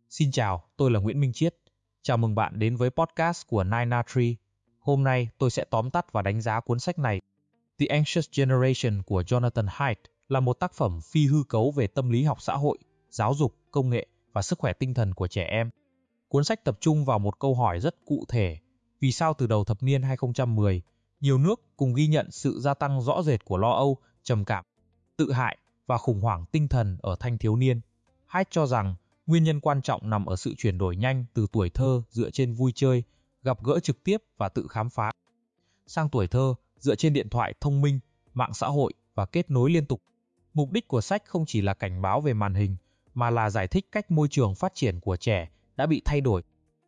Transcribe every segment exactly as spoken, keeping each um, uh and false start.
Xin chào, tôi là Nguyễn Minh Chiết. Chào mừng bạn đến với podcast của Nine A Tree. Hôm nay tôi sẽ tóm tắt và đánh giá cuốn sách này. The Anxious Generation của Jonathan Haidt là một tác phẩm phi hư cấu về tâm lý học xã hội, giáo dục, công nghệ và sức khỏe tinh thần của trẻ em. Cuốn sách tập trung vào một câu hỏi rất cụ thể: vì sao từ đầu thập niên hai không một không, nhiều nước cùng ghi nhận sự gia tăng rõ rệt của lo âu, trầm cảm, tự hại và khủng hoảng tinh thần ở thanh thiếu niên? Haidt cho rằng nguyên nhân quan trọng nằm ở sự chuyển đổi nhanh từ tuổi thơ dựa trên vui chơi, gặp gỡ trực tiếp và tự khám phá, sang tuổi thơ dựa trên điện thoại thông minh, mạng xã hội và kết nối liên tục. Mục đích của sách không chỉ là cảnh báo về màn hình, mà là giải thích cách môi trường phát triển của trẻ đã bị thay đổi.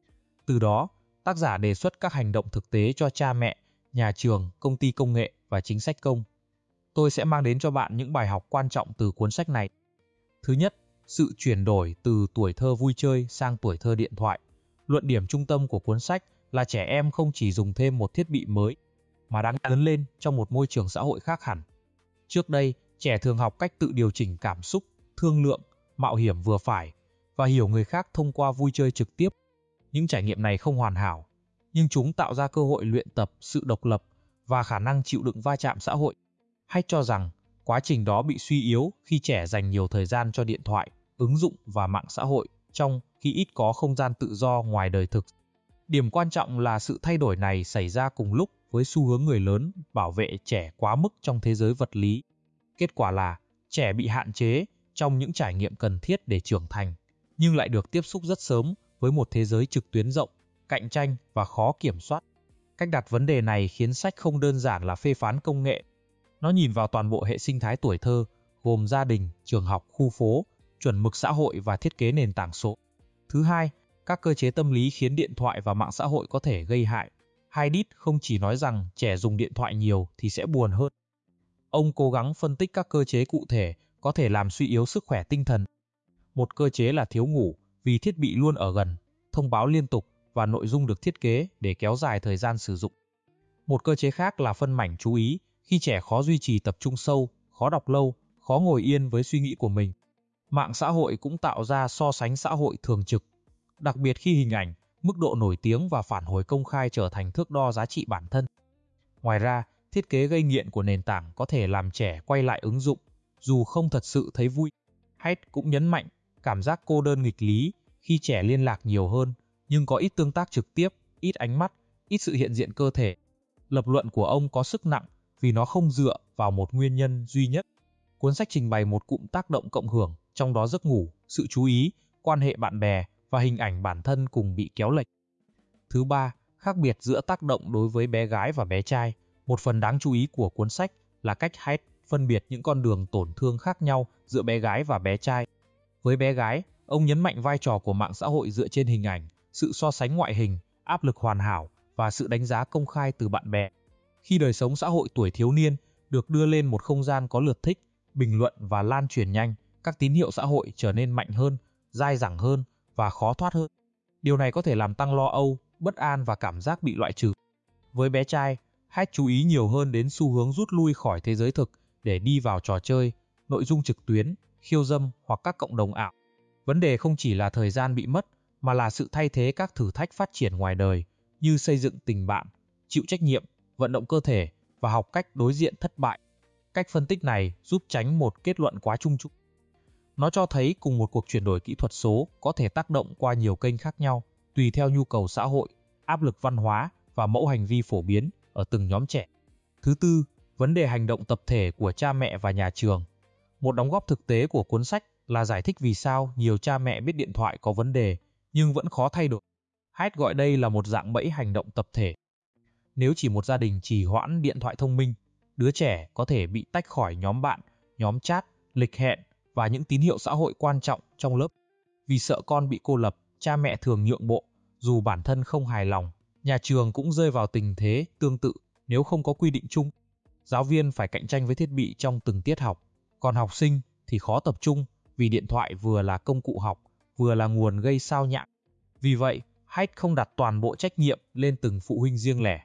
Từ đó, tác giả đề xuất các hành động thực tế cho cha mẹ, nhà trường, công ty công nghệ và chính sách công. Tôi sẽ mang đến cho bạn những bài học quan trọng từ cuốn sách này. Thứ nhất, sự chuyển đổi từ tuổi thơ vui chơi sang tuổi thơ điện thoại. Luận điểm trung tâm của cuốn sách là trẻ em không chỉ dùng thêm một thiết bị mới, mà đang lớn lên trong một môi trường xã hội khác hẳn. Trước đây, trẻ thường học cách tự điều chỉnh cảm xúc, thương lượng, mạo hiểm vừa phải và hiểu người khác thông qua vui chơi trực tiếp. Những trải nghiệm này không hoàn hảo, nhưng chúng tạo ra cơ hội luyện tập sự độc lập và khả năng chịu đựng va chạm xã hội. Haidt cho rằng quá trình đó bị suy yếu khi trẻ dành nhiều thời gian cho điện thoại, ứng dụng và mạng xã hội, trong khi ít có không gian tự do ngoài đời thực. Điểm quan trọng là sự thay đổi này xảy ra cùng lúc với xu hướng người lớn bảo vệ trẻ quá mức trong thế giới vật lý. Kết quả là trẻ bị hạn chế trong những trải nghiệm cần thiết để trưởng thành, nhưng lại được tiếp xúc rất sớm với một thế giới trực tuyến rộng, cạnh tranh và khó kiểm soát. Cách đặt vấn đề này khiến sách không đơn giản là phê phán công nghệ. Nó nhìn vào toàn bộ hệ sinh thái tuổi thơ, gồm gia đình, trường học, khu phố, chuẩn mực xã hội và thiết kế nền tảng số. Thứ hai, các cơ chế tâm lý khiến điện thoại và mạng xã hội có thể gây hại. Haidt không chỉ nói rằng trẻ dùng điện thoại nhiều thì sẽ buồn hơn. Ông cố gắng phân tích các cơ chế cụ thể có thể làm suy yếu sức khỏe tinh thần. Một cơ chế là thiếu ngủ vì thiết bị luôn ở gần, thông báo liên tục và nội dung được thiết kế để kéo dài thời gian sử dụng. Một cơ chế khác là phân mảnh chú ý, khi trẻ khó duy trì tập trung sâu, khó đọc lâu, khó ngồi yên với suy nghĩ của mình. Mạng xã hội cũng tạo ra so sánh xã hội thường trực, đặc biệt khi hình ảnh, mức độ nổi tiếng và phản hồi công khai trở thành thước đo giá trị bản thân. Ngoài ra, thiết kế gây nghiện của nền tảng có thể làm trẻ quay lại ứng dụng, dù không thật sự thấy vui. Haidt cũng nhấn mạnh cảm giác cô đơn nghịch lý khi trẻ liên lạc nhiều hơn, nhưng có ít tương tác trực tiếp, ít ánh mắt, ít sự hiện diện cơ thể. Lập luận của ông có sức nặng vì nó không dựa vào một nguyên nhân duy nhất. Cuốn sách trình bày một cụm tác động cộng hưởng, trong đó giấc ngủ, sự chú ý, quan hệ bạn bè và hình ảnh bản thân cùng bị kéo lệch. Thứ ba, khác biệt giữa tác động đối với bé gái và bé trai. Một phần đáng chú ý của cuốn sách là cách Haidt phân biệt những con đường tổn thương khác nhau giữa bé gái và bé trai. Với bé gái, ông nhấn mạnh vai trò của mạng xã hội dựa trên hình ảnh, sự so sánh ngoại hình, áp lực hoàn hảo và sự đánh giá công khai từ bạn bè. Khi đời sống xã hội tuổi thiếu niên được đưa lên một không gian có lượt thích, bình luận và lan truyền nhanh, các tín hiệu xã hội trở nên mạnh hơn, dai dẳng hơn và khó thoát hơn. Điều này có thể làm tăng lo âu, bất an và cảm giác bị loại trừ. Với bé trai, Haidt chú ý nhiều hơn đến xu hướng rút lui khỏi thế giới thực để đi vào trò chơi, nội dung trực tuyến, khiêu dâm hoặc các cộng đồng ảo. Vấn đề không chỉ là thời gian bị mất, mà là sự thay thế các thử thách phát triển ngoài đời, như xây dựng tình bạn, chịu trách nhiệm, vận động cơ thể và học cách đối diện thất bại. Cách phân tích này giúp tránh một kết luận quá chung chung. Nó cho thấy cùng một cuộc chuyển đổi kỹ thuật số có thể tác động qua nhiều kênh khác nhau, tùy theo nhu cầu xã hội, áp lực văn hóa và mẫu hành vi phổ biến ở từng nhóm trẻ. Thứ tư, vấn đề hành động tập thể của cha mẹ và nhà trường. Một đóng góp thực tế của cuốn sách là giải thích vì sao nhiều cha mẹ biết điện thoại có vấn đề nhưng vẫn khó thay đổi. Haidt gọi đây là một dạng bẫy hành động tập thể. Nếu chỉ một gia đình trì hoãn điện thoại thông minh, đứa trẻ có thể bị tách khỏi nhóm bạn, nhóm chat, lịch hẹn và những tín hiệu xã hội quan trọng trong lớp. Vì sợ con bị cô lập, cha mẹ thường nhượng bộ, dù bản thân không hài lòng. Nhà trường cũng rơi vào tình thế tương tự nếu không có quy định chung. Giáo viên phải cạnh tranh với thiết bị trong từng tiết học, còn học sinh thì khó tập trung vì điện thoại vừa là công cụ học, vừa là nguồn gây sao nhãng. Vì vậy, Haidt không đặt toàn bộ trách nhiệm lên từng phụ huynh riêng lẻ.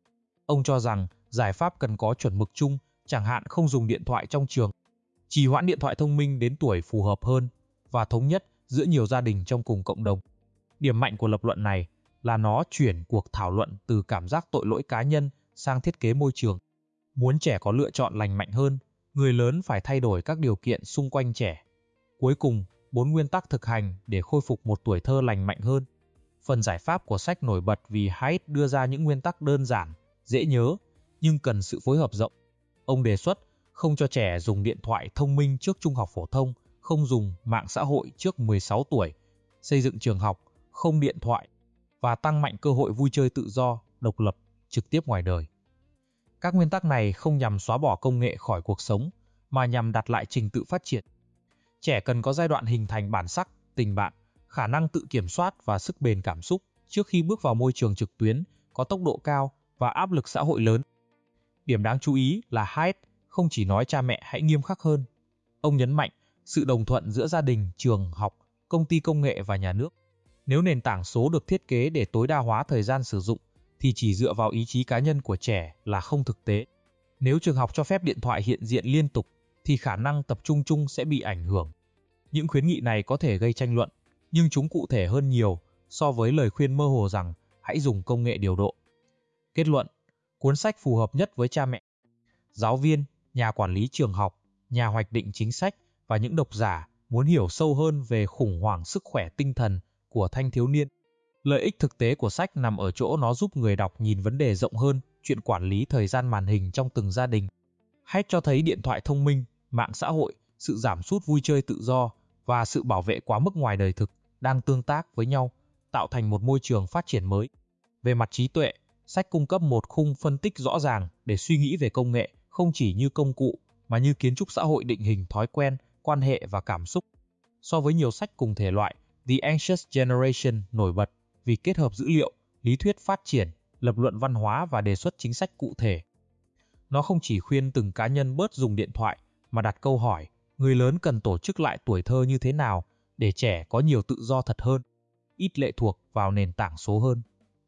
Ông cho rằng giải pháp cần có chuẩn mực chung, chẳng hạn không dùng điện thoại trong trường, trì hoãn điện thoại thông minh đến tuổi phù hợp hơn, và thống nhất giữa nhiều gia đình trong cùng cộng đồng. Điểm mạnh của lập luận này là nó chuyển cuộc thảo luận từ cảm giác tội lỗi cá nhân sang thiết kế môi trường. Muốn trẻ có lựa chọn lành mạnh hơn, người lớn phải thay đổi các điều kiện xung quanh trẻ. Cuối cùng, bốn nguyên tắc thực hành để khôi phục một tuổi thơ lành mạnh hơn. Phần giải pháp của sách nổi bật vì Haidt đưa ra những nguyên tắc đơn giản, dễ nhớ, nhưng cần sự phối hợp rộng. Ông đề xuất không cho trẻ dùng điện thoại thông minh trước trung học phổ thông, không dùng mạng xã hội trước mười sáu tuổi, xây dựng trường học không điện thoại và tăng mạnh cơ hội vui chơi tự do, độc lập, trực tiếp ngoài đời. Các nguyên tắc này không nhằm xóa bỏ công nghệ khỏi cuộc sống, mà nhằm đặt lại trình tự phát triển. Trẻ cần có giai đoạn hình thành bản sắc, tình bạn, khả năng tự kiểm soát và sức bền cảm xúc trước khi bước vào môi trường trực tuyến có tốc độ cao và áp lực xã hội lớn. Điểm đáng chú ý là Haidt không chỉ nói cha mẹ hãy nghiêm khắc hơn. Ông nhấn mạnh sự đồng thuận giữa gia đình, trường học, công ty công nghệ và nhà nước. Nếu nền tảng số được thiết kế để tối đa hóa thời gian sử dụng, thì chỉ dựa vào ý chí cá nhân của trẻ là không thực tế. Nếu trường học cho phép điện thoại hiện diện liên tục, thì khả năng tập trung chung sẽ bị ảnh hưởng. Những khuyến nghị này có thể gây tranh luận, nhưng chúng cụ thể hơn nhiều so với lời khuyên mơ hồ rằng hãy dùng công nghệ điều độ. Kết luận, cuốn sách phù hợp nhất với cha mẹ, giáo viên, nhà quản lý trường học, nhà hoạch định chính sách và những độc giả muốn hiểu sâu hơn về khủng hoảng sức khỏe tinh thần của thanh thiếu niên. Lợi ích thực tế của sách nằm ở chỗ nó giúp người đọc nhìn vấn đề rộng hơn chuyện quản lý thời gian màn hình trong từng gia đình. Haidt cho thấy điện thoại thông minh, mạng xã hội, sự giảm sút vui chơi tự do và sự bảo vệ quá mức ngoài đời thực đang tương tác với nhau, tạo thành một môi trường phát triển mới. Về mặt trí tuệ, sách cung cấp một khung phân tích rõ ràng để suy nghĩ về công nghệ không chỉ như công cụ mà như kiến trúc xã hội định hình thói quen, quan hệ và cảm xúc. So với nhiều sách cùng thể loại, The Anxious Generation nổi bật vì kết hợp dữ liệu, lý thuyết phát triển, lập luận văn hóa và đề xuất chính sách cụ thể. Nó không chỉ khuyên từng cá nhân bớt dùng điện thoại, mà đặt câu hỏi, người lớn cần tổ chức lại tuổi thơ như thế nào để trẻ có nhiều tự do thật hơn, ít lệ thuộc vào nền tảng số hơn.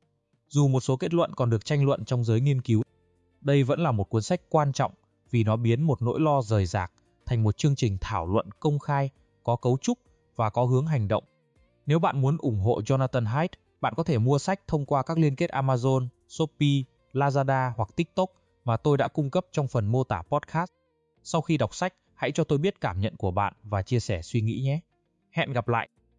Dù một số kết luận còn được tranh luận trong giới nghiên cứu, đây vẫn là một cuốn sách quan trọng vì nó biến một nỗi lo rời rạc thành một chương trình thảo luận công khai, có cấu trúc và có hướng hành động. Nếu bạn muốn ủng hộ Jonathan Haidt, bạn có thể mua sách thông qua các liên kết Amazon, Shopee, Lazada hoặc TikTok mà tôi đã cung cấp trong phần mô tả podcast. Sau khi đọc sách, hãy cho tôi biết cảm nhận của bạn và chia sẻ suy nghĩ nhé. Hẹn gặp lại!